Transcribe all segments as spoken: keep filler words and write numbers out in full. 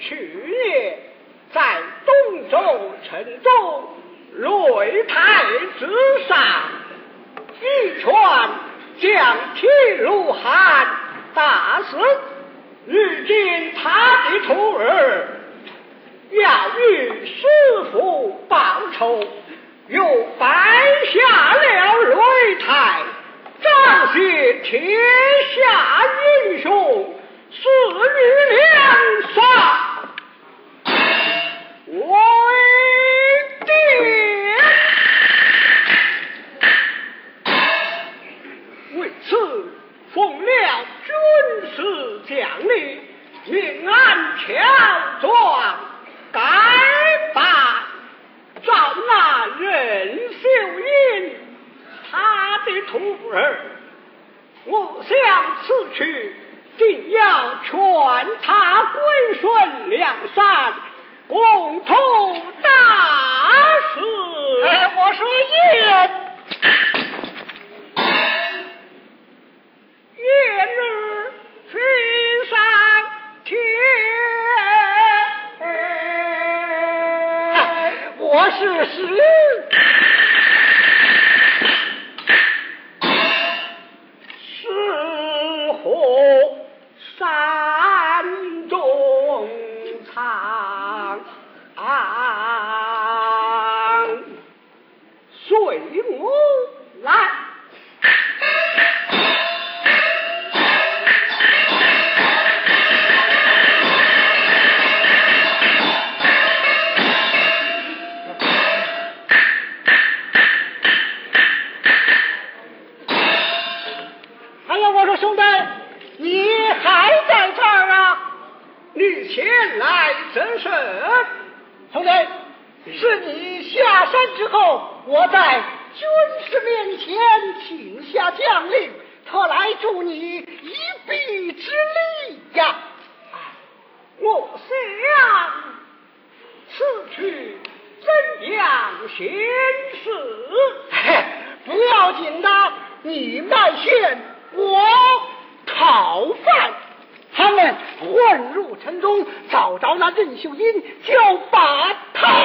去年在东周城中擂台之上，一拳将铁路汉打死。如今他的徒儿要与师父报仇，又摆下了擂台，彰显天下英雄，是日两杀为定。为此奉了军事将令，命按乔状改办，照那任秀英他的徒儿，我想此去定要劝他归顺梁山，共同大事。 哎，我说爷。 夜日飞上天， 我是使是火山中藏，随我来。 兄弟，你还在这儿啊？ 你前来怎事？ 兄弟，是你下山之后，我在军师面前请下将令，特来助你一臂之力呀！ 我想此去怎样行事？ 不要紧的，你卖线，我讨饭。他们混入城中，找着那任秀英，就把他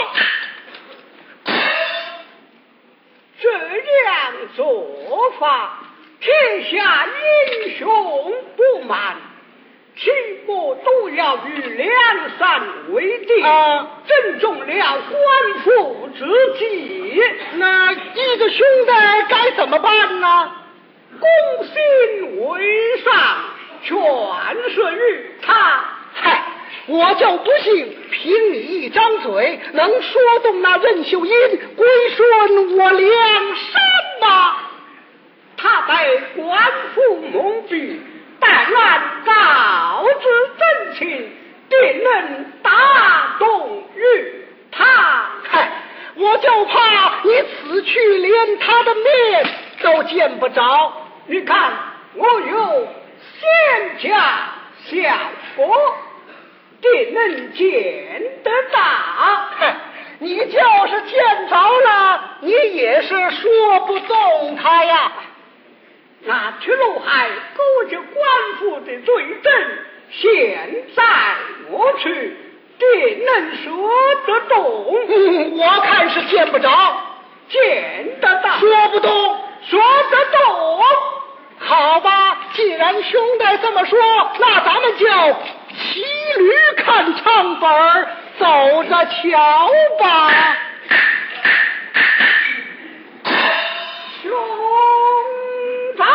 这样做法，天下英雄不满，岂不都要与梁山为敌？ 啊， 正中了官府之计。 那你的兄弟该怎么办呢？ 公心为上，全是于他。 嗨，我就不信凭你一张嘴能说动那任秀英归顺我梁山吧？ 他被官府蒙蔽，但按告知真情，定能打动于他。 嗨，我就怕你此去连他的面都见不着。 你看，我有仙家效果，定能见得到。 你就是见着了，你也是说不动他呀。 那去路海勾着官府的罪证，现在我去，定能说得动。 嗯，我看是见不着， 见得到， 说不动， 说得动。 好吧，既然兄弟这么说，那咱们就骑驴看唱本，走着瞧吧。 兄长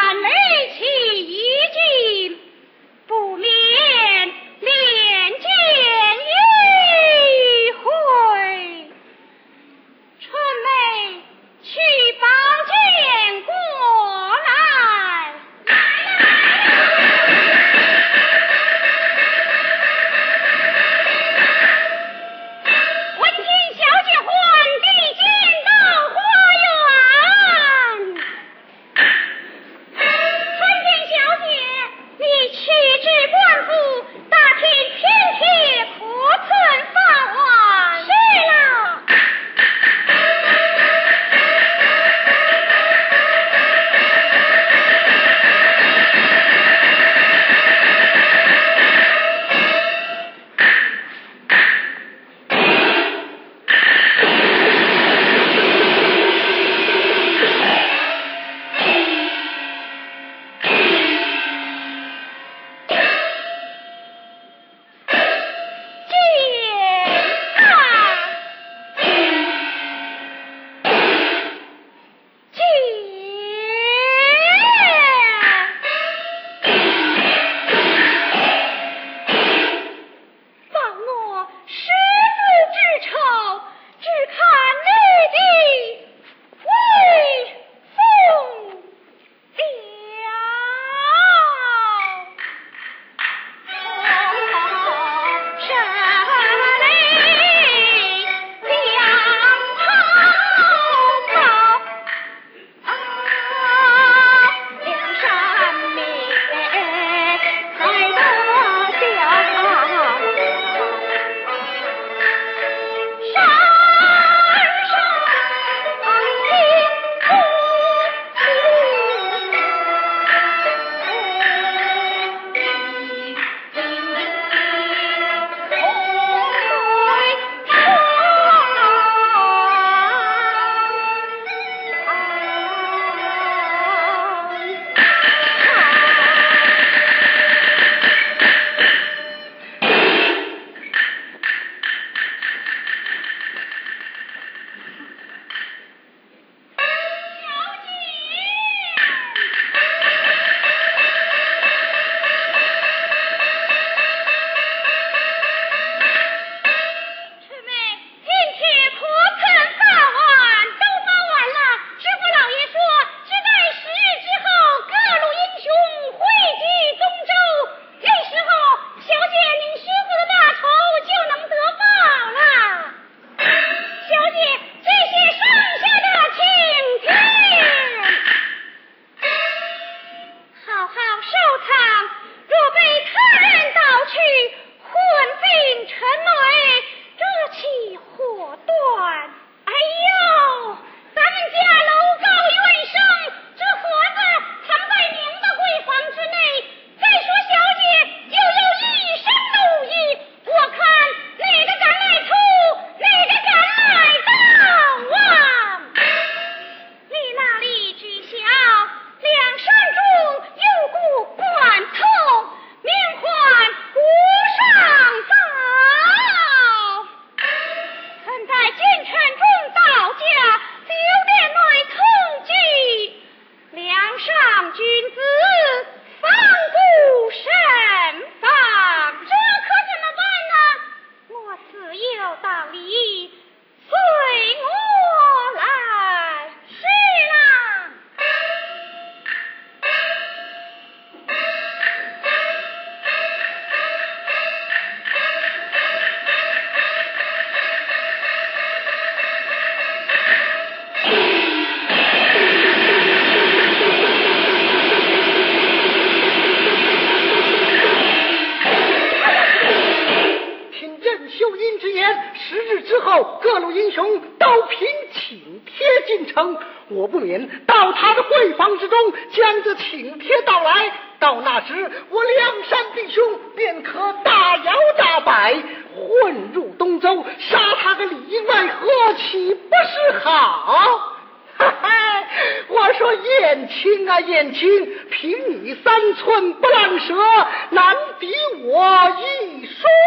各路英雄都凭请帖进城，我不免到他的会房之中，将这请帖到来。到那时，我梁山弟兄便可大摇大摆混入东州，杀他个里外，何其不是好！哈哈，我说燕青啊燕青，凭你三寸不烂舌，难敌我一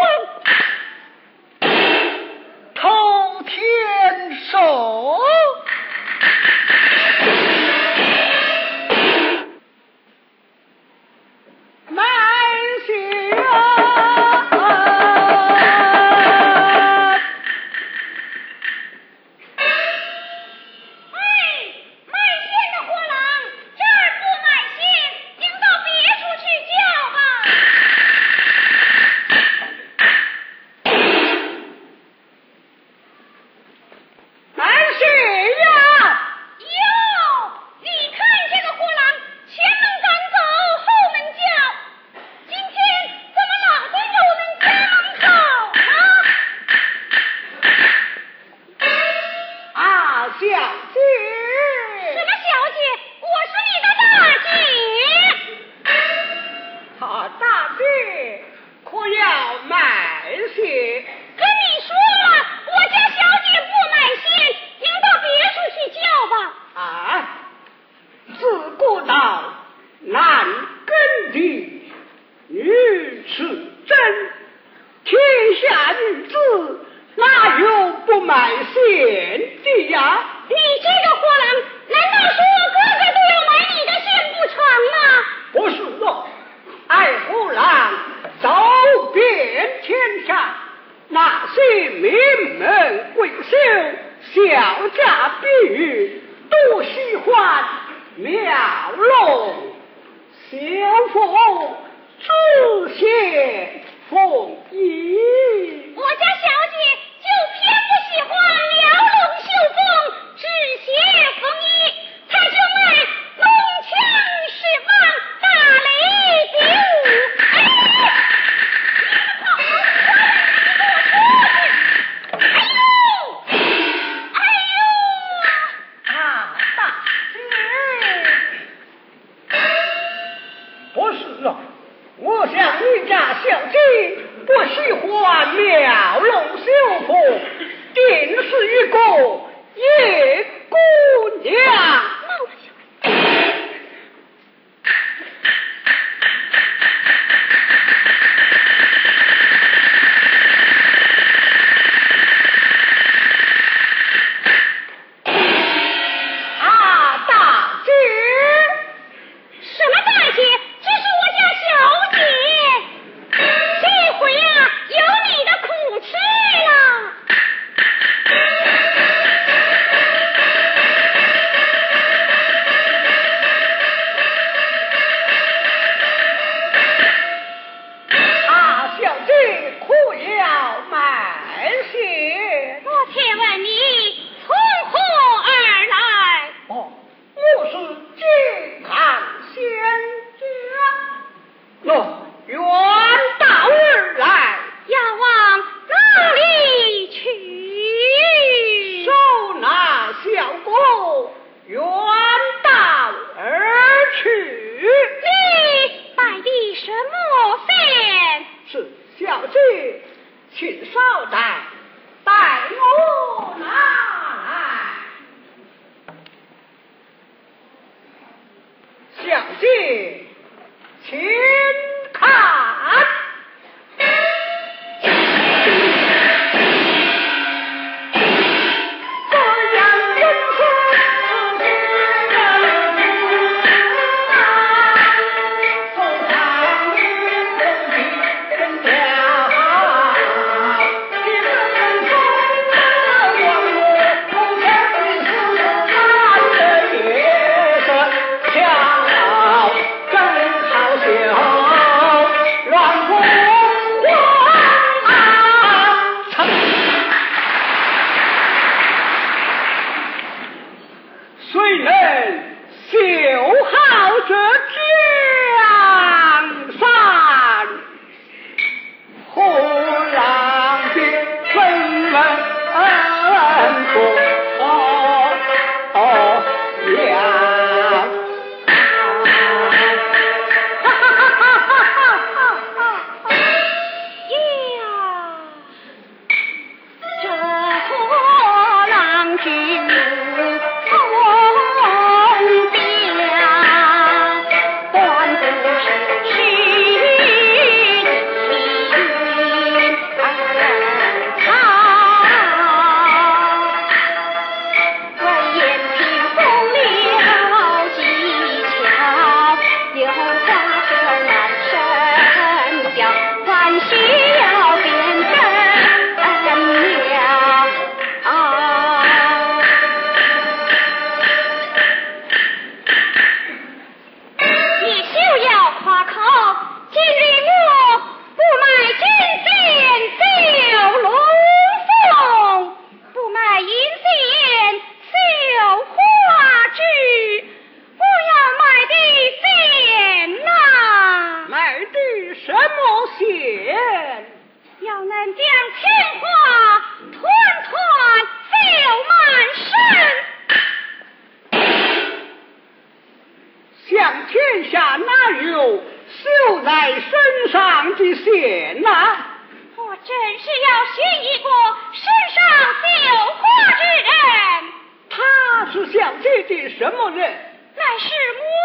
双偷天手。 你呀？ 你这个货郎，难道说哥哥都要买你的线不成吗？ 不是哦，爱虎郎走遍天下，那些名门贵秀、小家碧玉，都喜欢妙容秀凤，知县凤仪。 我家小姐就偏不喜欢撩龙绣凤、纸鞋缝衣，她就爱龙枪释放、大雷比武。哎，你好好快，你给我出去！哎呦，哎呦， 啊，大姐，不是啊，我想你家小姐不喜欢妙容秀凤，定是一个野姑娘。啊，大姐， 什么大姐？这是我家小姐，这回呀、有你的苦吃了。 啊，小姐可要买些？ 我且问你从何而来？ 哦，我是健康仙家，哦，远道而来， 要往哪里去？ 收纳小姑远道而去。 你拜的什么仙？ 是小姐，请稍待，待我拿来。小姐，请看。这样人生是人啊，送上你空气真调，一个人送的光荣，不前的是他的夜色，恰好正好秀，乱风花成。谁能修好这江山？呼浪别分文不哦哦呀！哈哈哈哈哈哈哈哈！ 呀，这火浪君风标，断不是虚情长。闻言听风流技巧，有花歌难声调，还需要辨真了。你休要夸口，今日我不卖金线绣龙凤，不卖银线绣花枝，我要买的线呐、 买的什么线？ 要能将青花团团绣满身。 想天下哪有绣在身上的线呐、 我真是要寻一个身上绣花之人， 他是小姐的什么人？ 乃是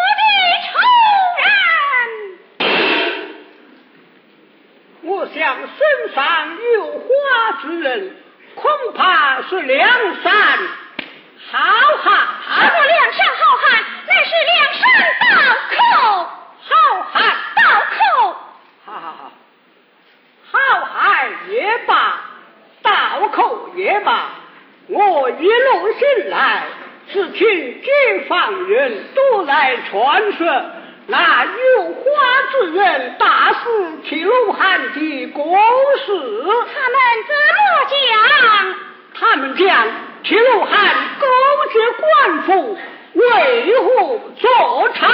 我的仇人。 我想身上有花之人，恐怕是梁山好汉， 什么梁山好汉？乃是梁山倒寇。 好汉倒寇。 好好好，好汉也罢，倒寇也罢，我一路行来，只听街坊人都来传说，那有花之人大肆提鲁汉的故事。 他们怎么讲？ 他们讲提鲁汉勾结官府，为虎作伥。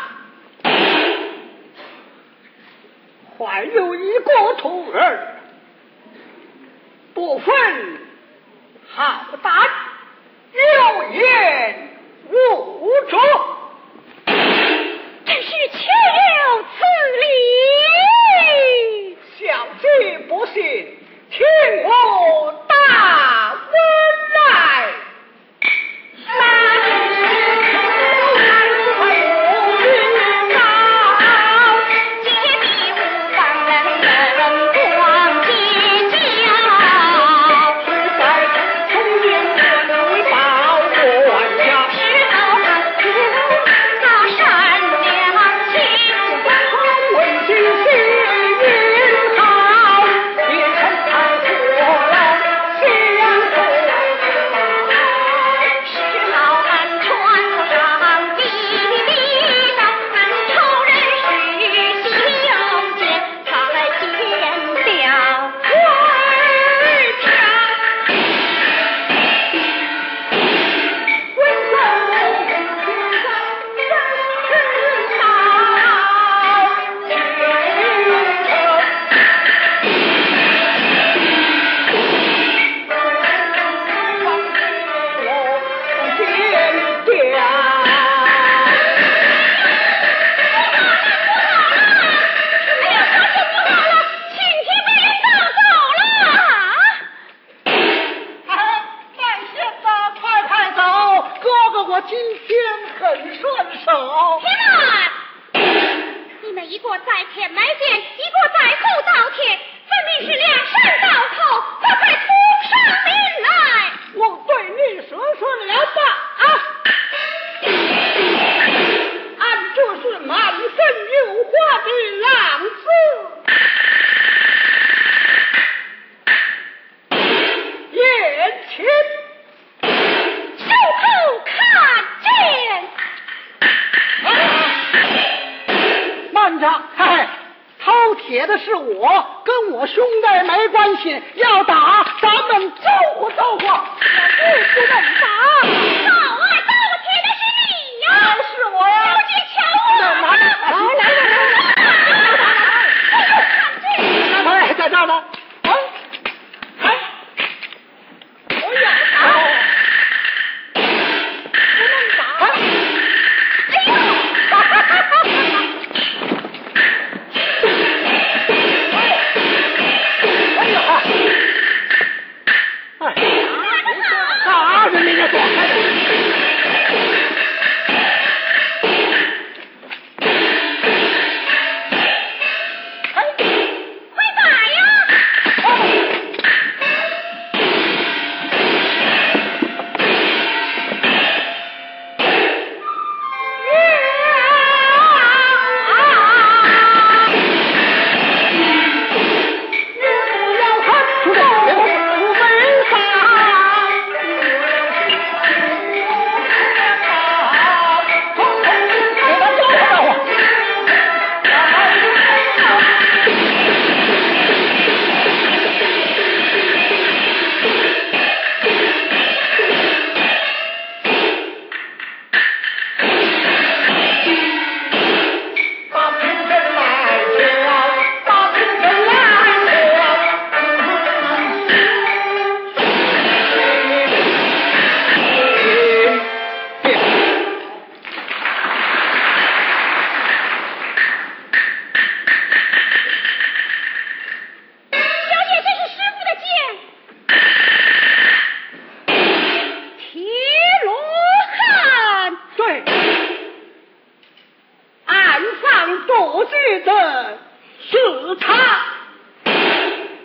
还有一个徒儿，不分好歹，有言无主， 真是岂有此理！ 小姐不信，听我大问来。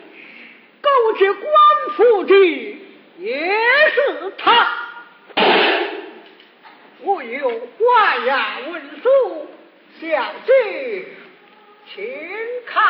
勾结官府的也是他。 我有话呀文书，小姐请看。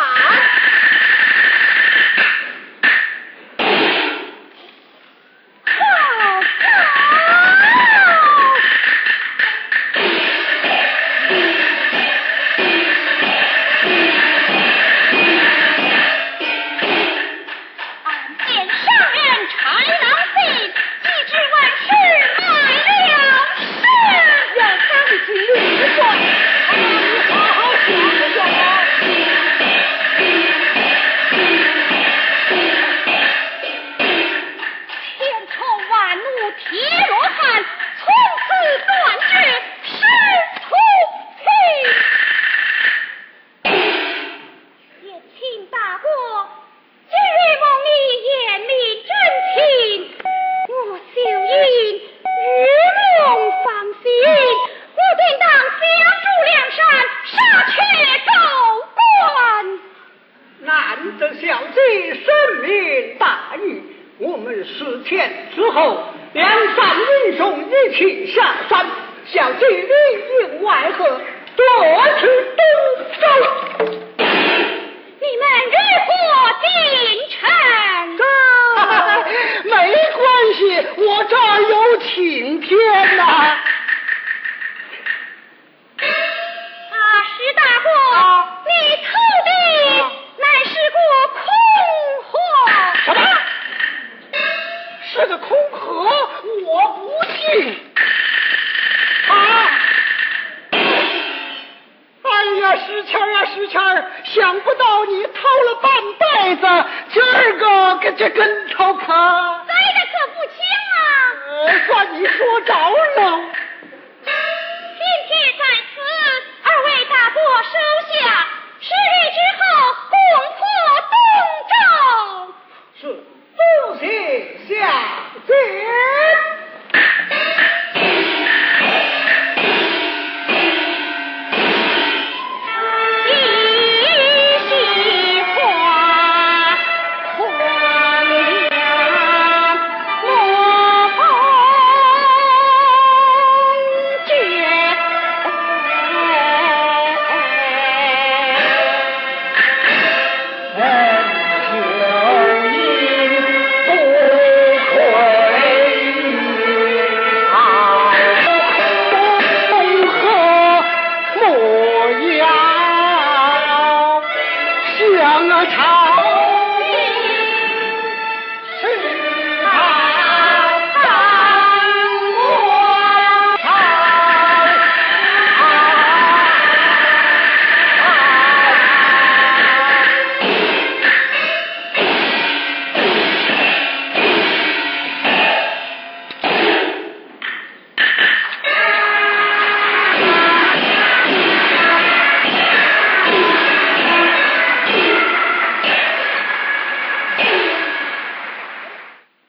长